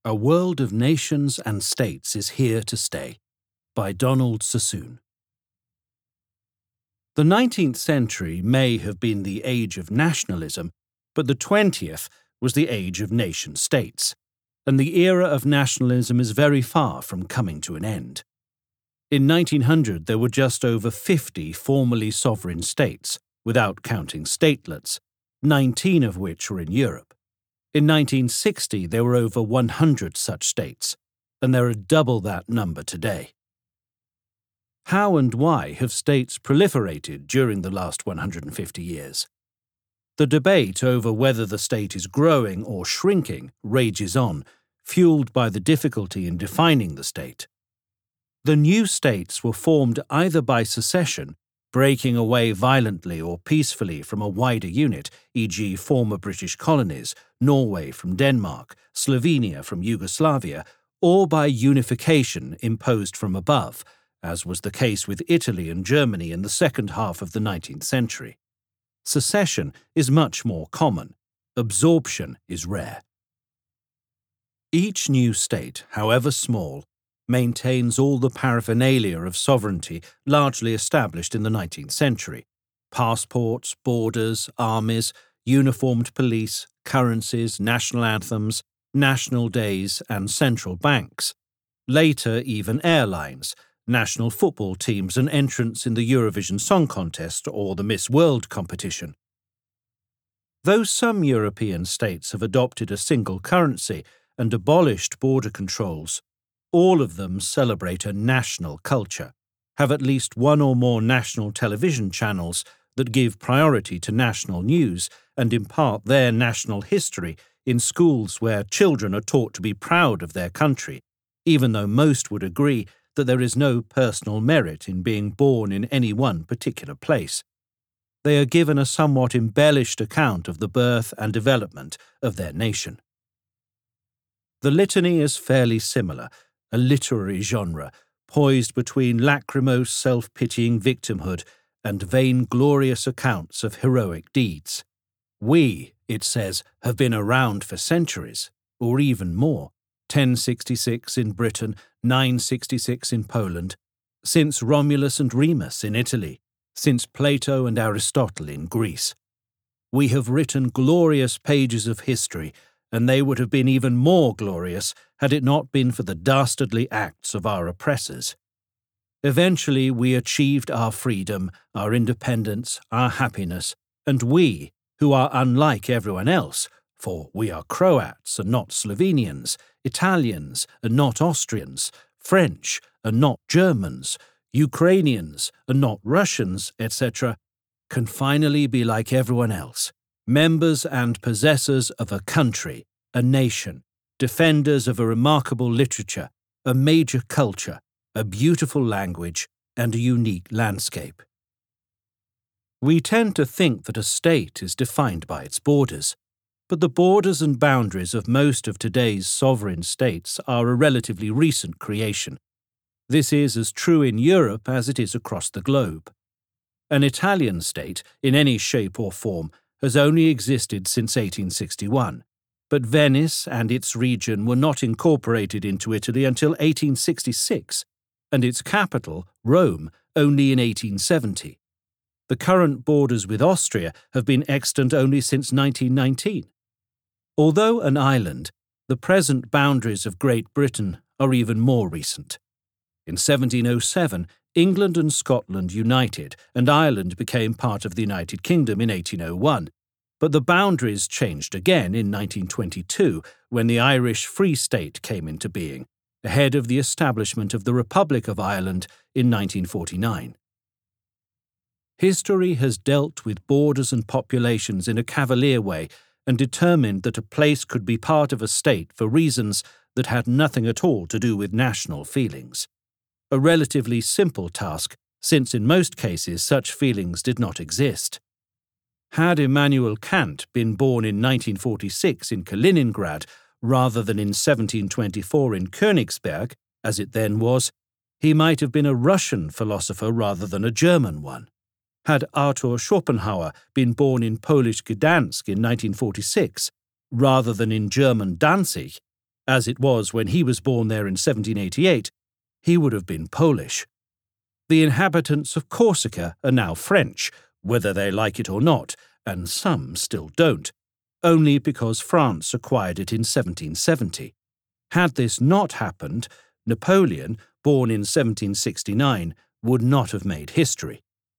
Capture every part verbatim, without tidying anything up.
A World of Nations and States is Here to Stay, by Donald Sassoon. The nineteenth century may have been the age of nationalism, but the twentieth was the age of nation-states, and the era of nationalism is very far from coming to an end. In nineteen hundred there were just over fifty formerly sovereign states, without counting statelets, nineteen of which were in Europe. In nineteen sixty there were over one hundred such states, and there are double that number today. How and why have states proliferated during the last one hundred fifty years? The debate over whether the state is growing or shrinking rages on, fueled by the difficulty in defining the state. The new states were formed either by secession, breaking away violently or peacefully from a wider unit, for example former British colonies, Norway from Denmark, Slovenia from Yugoslavia, or by unification imposed from above, as was the case with Italy and Germany in the second half of the nineteenth century. Secession is much more common. Absorption is rare. Each new state, however small, maintains all the paraphernalia of sovereignty largely established in the nineteenth century: passports, borders, armies, uniformed police, currencies, national anthems, national days, and central banks. Later, even airlines, national football teams, and entrants in the Eurovision Song Contest or the Miss World competition. Though some European states have adopted a single currency and abolished border controls, all of them celebrate a national culture, have at least one or more national television channels that give priority to national news and impart their national history in schools where children are taught to be proud of their country, even though most would agree that there is no personal merit in being born in any one particular place. They are given a somewhat embellished account of the birth and development of their nation. The litany is fairly similar, a literary genre, poised between lachrymose, self-pitying victimhood and vainglorious accounts of heroic deeds. We, it says, have been around for centuries, or even more, ten sixty-six in Britain, nine sixty-six in Poland, since Romulus and Remus in Italy, since Plato and Aristotle in Greece. We have written glorious pages of history, and they would have been even more glorious had it not been for the dastardly acts of our oppressors. Eventually we achieved our freedom, our independence, our happiness, and we, who are unlike everyone else, for we are Croats and not Slovenians, Italians and not Austrians, French and not Germans, Ukrainians and not Russians, et cetera, can finally be like everyone else, members and possessors of a country, a nation, defenders of a remarkable literature, a major culture, a beautiful language, and a unique landscape. We tend to think that a state is defined by its borders, but the borders and boundaries of most of today's sovereign states are a relatively recent creation. This is as true in Europe as it is across the globe. An Italian state, in any shape or form, has only existed since eighteen sixty-one, but Venice and its region were not incorporated into Italy until eighteen sixty-six, and its capital, Rome, only in eighteen seventy. The current borders with Austria have been extant only since nineteen nineteen. Although an island, the present boundaries of Great Britain are even more recent. In seventeen oh seven, England and Scotland united, and Ireland became part of the United Kingdom in eighteen oh one, but the boundaries changed again in nineteen twenty-two when the Irish Free State came into being, ahead of the establishment of the Republic of Ireland in nineteen forty-nine. History has dealt with borders and populations in a cavalier way and determined that a place could be part of a state for reasons that had nothing at all to do with national feelings. A relatively simple task, since in most cases such feelings did not exist. Had Immanuel Kant been born in nineteen forty-six in Kaliningrad rather than in seventeen twenty-four in Königsberg, as it then was, he might have been a Russian philosopher rather than a German one. Had Arthur Schopenhauer been born in Polish Gdansk in nineteen forty-six, rather than in German Danzig, as it was when he was born there in seventeen eighty-eight, he would have been Polish. The inhabitants of Corsica are now French, whether they like it or not, and some still don't, only because France acquired it in seventeen seventy. Had this not happened, Napoleon, born in seventeen sixty-nine, would not have made history.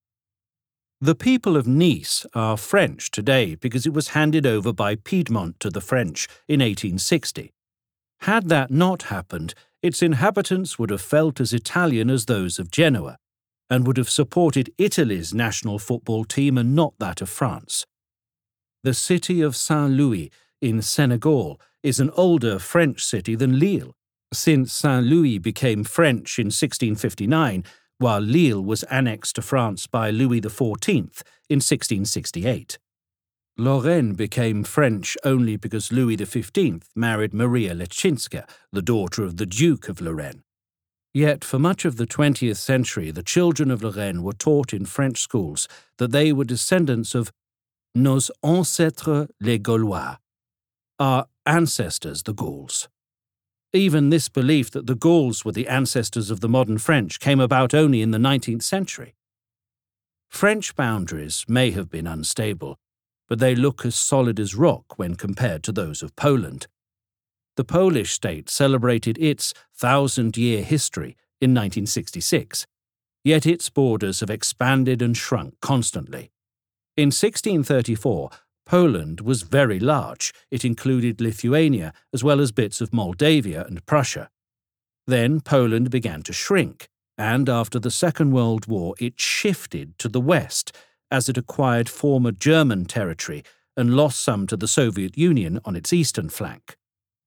The people of Nice are French today because it was handed over by Piedmont to the French in eighteen sixty. Had that not happened, its inhabitants would have felt as Italian as those of Genoa, and would have supported Italy's national football team and not that of France. The city of Saint-Louis in Senegal is an older French city than Lille, since Saint-Louis became French in sixteen fifty-nine, while Lille was annexed to France by Louis the fourteenth in sixteen sixty-eight. Lorraine became French only because Louis the fifteenth married Maria Leczinska, the daughter of the Duke of Lorraine. Yet for much of the twentieth century, the children of Lorraine were taught in French schools that they were descendants of nos ancêtres les Gaulois, our ancestors the Gauls. Even this belief that the Gauls were the ancestors of the modern French came about only in the nineteenth century. French boundaries may have been unstable, but they look as solid as rock when compared to those of Poland. The Polish state celebrated its thousand-year history in nineteen sixty-six, yet its borders have expanded and shrunk constantly. In sixteen thirty-four, Poland was very large. It included Lithuania as well as bits of Moldavia and Prussia. Then Poland began to shrink, and after the Second World War it shifted to the west as it acquired former German territory and lost some to the Soviet Union on its eastern flank.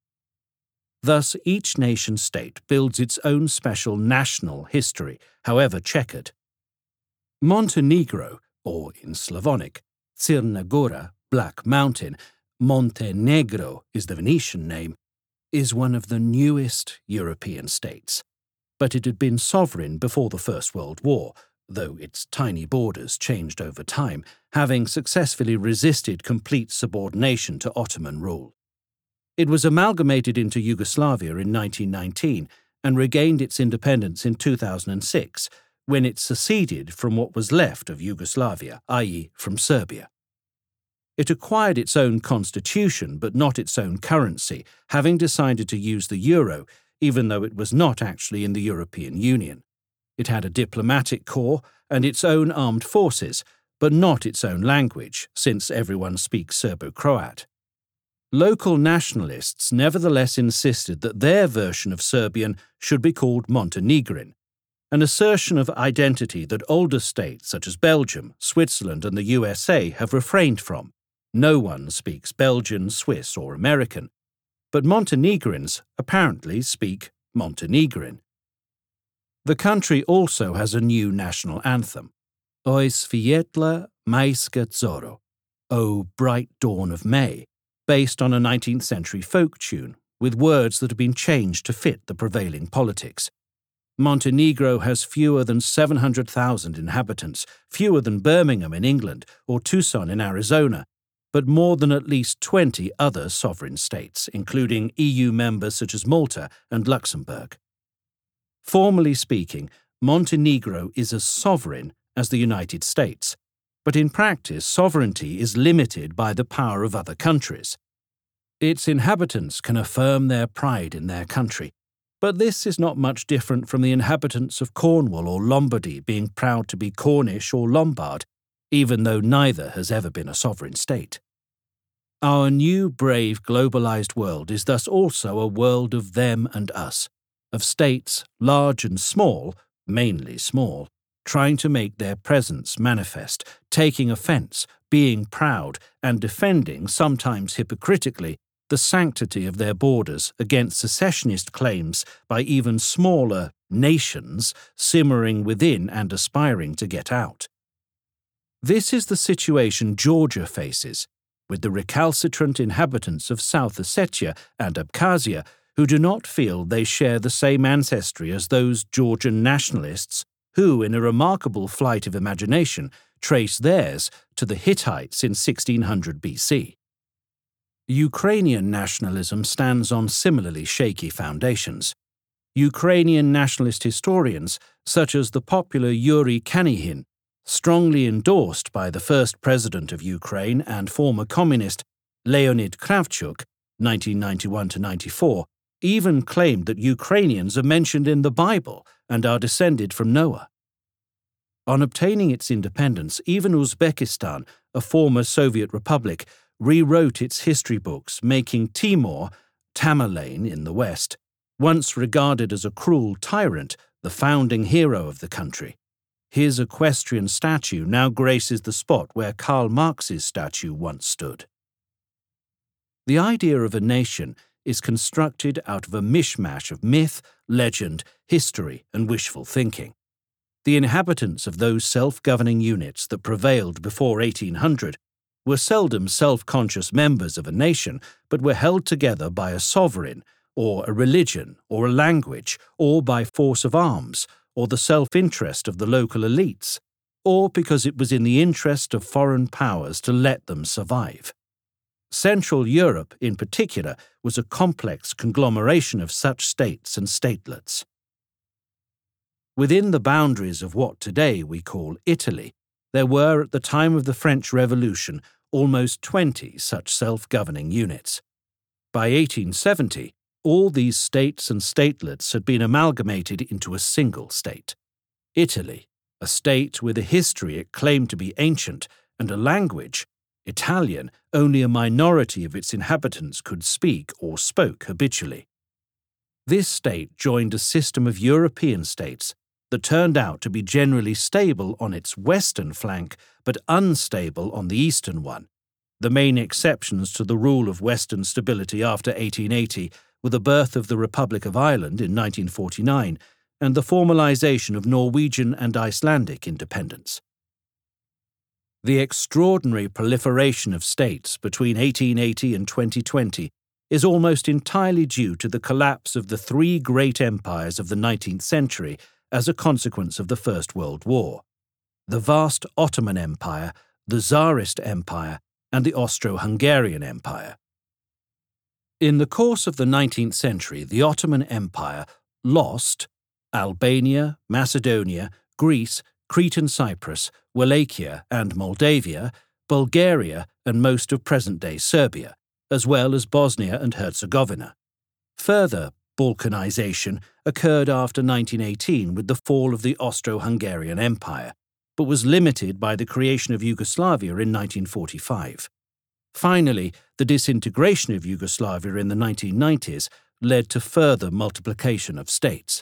Thus, each nation-state builds its own special national history, however checkered. Montenegro, or in Slavonic, Crna Gora, Black Mountain, Montenegro is the Venetian name, is one of the newest European states. But it had been sovereign before the First World War, though its tiny borders changed over time, having successfully resisted complete subordination to Ottoman rule. It was amalgamated into Yugoslavia in nineteen nineteen and regained its independence in two thousand six, when it seceded from what was left of Yugoslavia, that is from Serbia. It acquired its own constitution but not its own currency, having decided to use the euro, even though it was not actually in the European Union. It had a diplomatic corps and its own armed forces, but not its own language, since everyone speaks Serbo-Croat. Local nationalists nevertheless insisted that their version of Serbian should be called Montenegrin, an assertion of identity that older states such as Belgium, Switzerland, and the U S A have refrained from. No one speaks Belgian, Swiss, or American, but Montenegrins apparently speak Montenegrin. The country also has a new national anthem, O Svijetla Majska Zoro, O Bright Dawn of May, based on a nineteenth century folk tune, with words that have been changed to fit the prevailing politics. Montenegro has fewer than seven hundred thousand inhabitants, fewer than Birmingham in England or Tucson in Arizona, but more than at least twenty other sovereign states, including E U members such as Malta and Luxembourg. Formally speaking, Montenegro is as sovereign as the United States, but in practice sovereignty is limited by the power of other countries. Its inhabitants can affirm their pride in their country, but this is not much different from the inhabitants of Cornwall or Lombardy being proud to be Cornish or Lombard, even though neither has ever been a sovereign state. Our new, brave, globalized world is thus also a world of them and us, of states, large and small, mainly small, trying to make their presence manifest, taking offense, being proud, and defending, sometimes hypocritically, the sanctity of their borders against secessionist claims by even smaller nations simmering within and aspiring to get out. This is the situation Georgia faces, with the recalcitrant inhabitants of South Ossetia and Abkhazia who do not feel they share the same ancestry as those Georgian nationalists who, in a remarkable flight of imagination, trace theirs to the Hittites in sixteen hundred B C. Ukrainian nationalism stands on similarly shaky foundations. Ukrainian nationalist historians, such as the popular Yuri Kanihin, strongly endorsed by the first president of Ukraine and former communist Leonid Kravchuk, nineteen ninety-one to ninety-four, even claimed that Ukrainians are mentioned in the Bible and are descended from Noah. On obtaining its independence, even Uzbekistan, a former Soviet republic, rewrote its history books, making Timur, Tamerlane in the West, once regarded as a cruel tyrant, the founding hero of the country. His equestrian statue now graces the spot where Karl Marx's statue once stood. The idea of a nation is constructed out of a mishmash of myth, legend, history, and wishful thinking. The inhabitants of those self-governing units that prevailed before eighteen hundred were seldom self-conscious members of a nation, but were held together by a sovereign, or a religion, or a language, or by force of arms, or the self-interest of the local elites, or because it was in the interest of foreign powers to let them survive. Central Europe, in particular, was a complex conglomeration of such states and statelets. Within the boundaries of what today we call Italy, there were at the time of the French Revolution almost twenty such self-governing units. By eighteen seventy, all these states and statelets had been amalgamated into a single state. Italy, a state with a history it claimed to be ancient and a language, Italian, only a minority of its inhabitants could speak or spoke habitually. This state joined a system of European states that turned out to be generally stable on its western flank but unstable on the eastern one. The main exceptions to the rule of Western stability after eighteen eighty were the birth of the Republic of Ireland in nineteen forty-nine and the formalization of Norwegian and Icelandic independence. The extraordinary proliferation of states between eighteen eighty and twenty twenty is almost entirely due to the collapse of the three great empires of the nineteenth century as a consequence of the First World War: the vast Ottoman Empire, the Tsarist Empire, and the Austro-Hungarian Empire. In the course of the nineteenth century, the Ottoman Empire lost Albania, Macedonia, Greece, Crete and Cyprus, Wallachia and Moldavia, Bulgaria and most of present-day Serbia, as well as Bosnia and Herzegovina. Further Balkanization occurred after nineteen eighteen with the fall of the Austro-Hungarian Empire, but was limited by the creation of Yugoslavia in nineteen forty-five. Finally, the disintegration of Yugoslavia in the nineteen nineties led to further multiplication of states.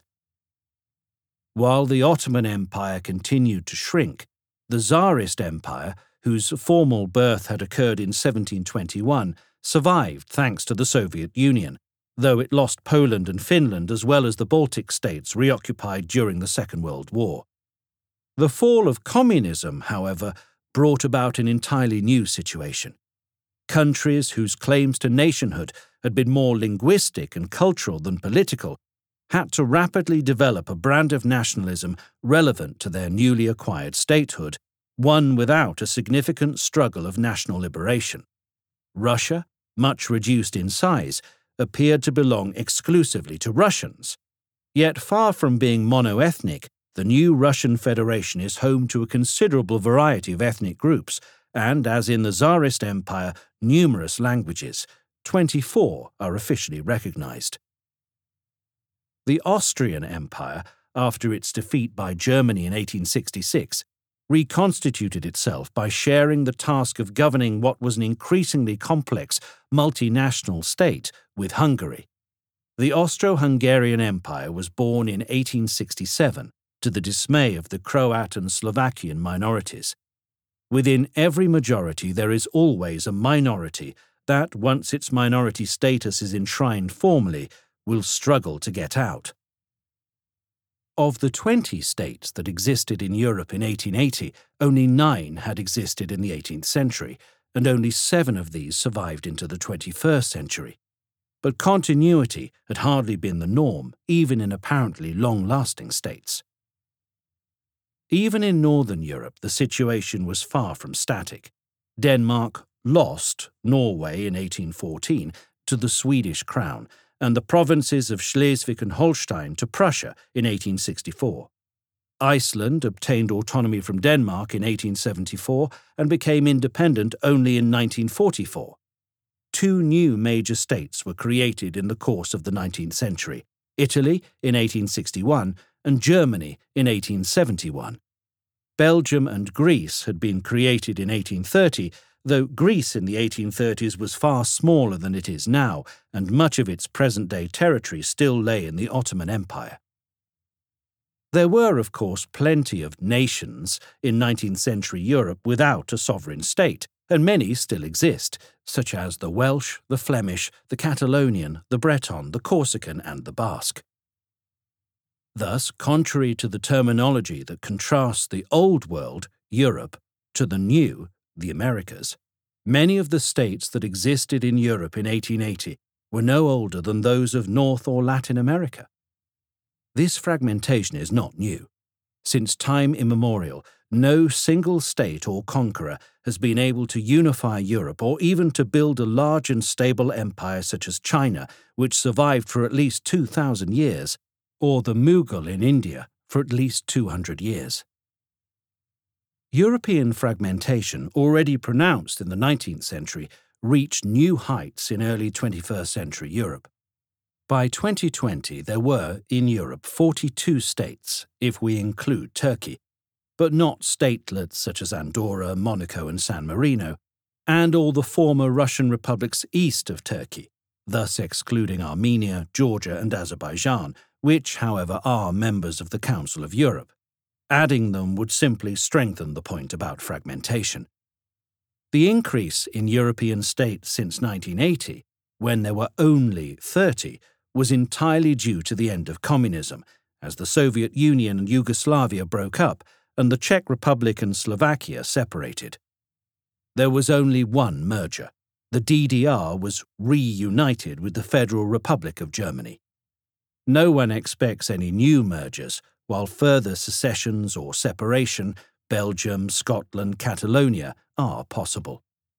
While the Ottoman Empire continued to shrink, the Tsarist Empire, whose formal birth had occurred in seventeen twenty-one, survived thanks to the Soviet Union, though it lost Poland and Finland as well as the Baltic states reoccupied during the Second World War. The fall of communism, however, brought about an entirely new situation. Countries whose claims to nationhood had been more linguistic and cultural than political had to rapidly develop a brand of nationalism relevant to their newly acquired statehood, one without a significant struggle of national liberation. Russia, much reduced in size, appeared to belong exclusively to Russians. Yet far from being mono-ethnic, the new Russian Federation is home to a considerable variety of ethnic groups and, as in the Tsarist Empire, numerous languages. twenty-four are officially recognized. The Austrian Empire, after its defeat by Germany in eighteen sixty-six, reconstituted itself by sharing the task of governing what was an increasingly complex multinational state with Hungary. The Austro-Hungarian Empire was born in eighteen sixty-seven, to the dismay of the Croat and Slovakian minorities. Within every majority there is always a minority that, once its minority status is enshrined formally, will struggle to get out. Of the twenty states that existed in Europe in eighteen eighty, only nine had existed in the eighteenth century, and only seven of these survived into the twenty-first century. But continuity had hardly been the norm, even in apparently long-lasting states. Even in Northern Europe, the situation was far from static. Denmark, lost Norway in eighteen fourteen to the Swedish crown and the provinces of Schleswig and Holstein to Prussia in eighteen sixty-four. Iceland obtained autonomy from Denmark in eighteen seventy-four and became independent only in nineteen forty-four. Two new major states were created in the course of the nineteenth century, Italy in eighteen sixty-one and Germany in eighteen seventy-one. Belgium and Greece had been created in eighteen thirty, though Greece in the eighteen thirties was far smaller than it is now, and much of its present-day territory still lay in the Ottoman Empire. There were, of course, plenty of nations in nineteenth century Europe without a sovereign state, and many still exist, such as the Welsh, the Flemish, the Catalonian, the Breton, the Corsican, and the Basque. Thus, contrary to the terminology that contrasts the Old World, Europe, to the New, the Americas, many of the states that existed in Europe in eighteen eighty were no older than those of North or Latin America. This fragmentation is not new. Since time immemorial, no single state or conqueror has been able to unify Europe or even to build a large and stable empire such as China, which survived for at least two thousand years, or the Mughal in India for at least two hundred years. European fragmentation, already pronounced in the nineteenth century, reached new heights in early twenty-first century Europe. By twenty twenty, there were, in Europe, forty-two states, if we include Turkey, but not statelets such as Andorra, Monaco and San Marino, and all the former Russian republics east of Turkey, thus excluding Armenia, Georgia and Azerbaijan, which, however, are members of the Council of Europe. Adding them would simply strengthen the point about fragmentation. The increase in European states since nineteen eighty, when there were only thirty, was entirely due to the end of communism, as the Soviet Union and Yugoslavia broke up and the Czech Republic and Slovakia separated. There was only one merger. The D D R was reunited with the Federal Republic of Germany. No one expects any new mergers, while further secessions or separation, Belgium, Scotland, Catalonia, are possible.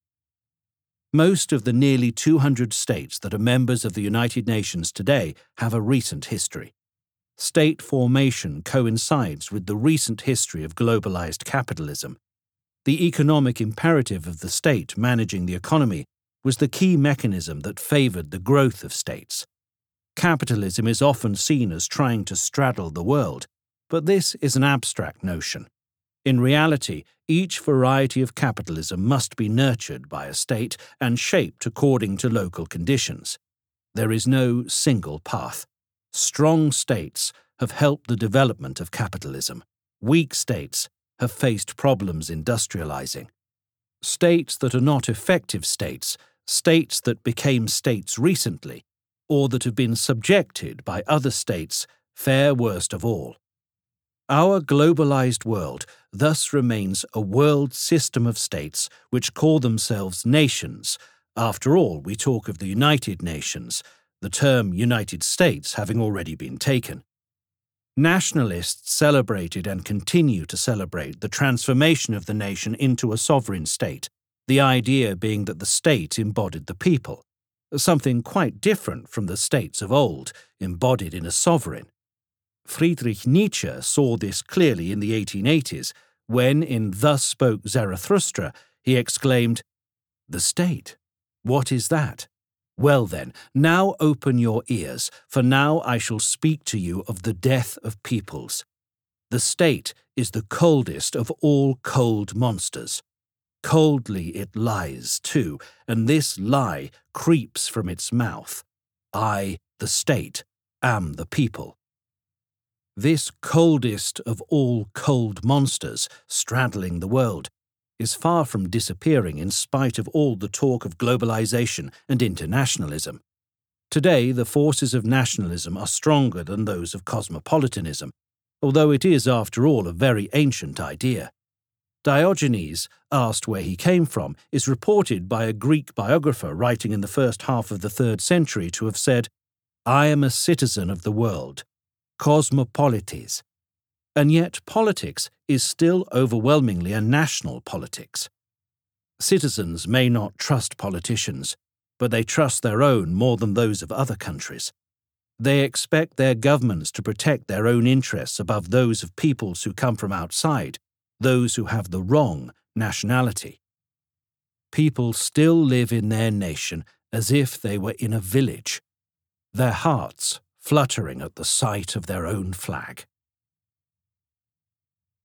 Most of the nearly two hundred states that are members of the United Nations today have a recent history. State formation coincides with the recent history of globalized capitalism. The economic imperative of the state managing the economy was the key mechanism that favored the growth of states. Capitalism is often seen as trying to straddle the world, but this is an abstract notion. In reality, each variety of capitalism must be nurtured by a state and shaped according to local conditions. There is no single path. Strong states have helped the development of capitalism. Weak states have faced problems industrializing. States that are not effective states, states that became states recently, or that have been subjected by other states, fare worst of all. Our globalized world thus remains a world system of states which call themselves nations. After all, we talk of the United Nations, the term United States having already been taken. Nationalists celebrated and continue to celebrate the transformation of the nation into a sovereign state, the idea being that the state embodied the people, something quite different from the states of old, embodied in a sovereign. Friedrich Nietzsche saw this clearly in the eighteen eighties, when, in Thus Spoke Zarathustra, he exclaimed, "The state? What is that? Well then, now open your ears, for now I shall speak to you of the death of peoples. The state is the coldest of all cold monsters. Coldly it lies, too, and this lie creeps from its mouth. I, the state, am the people." This coldest of all cold monsters straddling the world is far from disappearing in spite of all the talk of globalization and internationalism. Today, the forces of nationalism are stronger than those of cosmopolitanism, although it is, after all, a very ancient idea. Diogenes, asked where he came from, is reported by a Greek biographer writing in the first half of the third century to have said, "I am a citizen of the world, cosmopolites." And yet politics is still overwhelmingly a national politics. Citizens may not trust politicians, but they trust their own more than those of other countries. They expect their governments to protect their own interests above those of peoples who come from outside, those who have the wrong nationality. People still live in their nation as if they were in a village, their hearts fluttering at the sight of their own flag.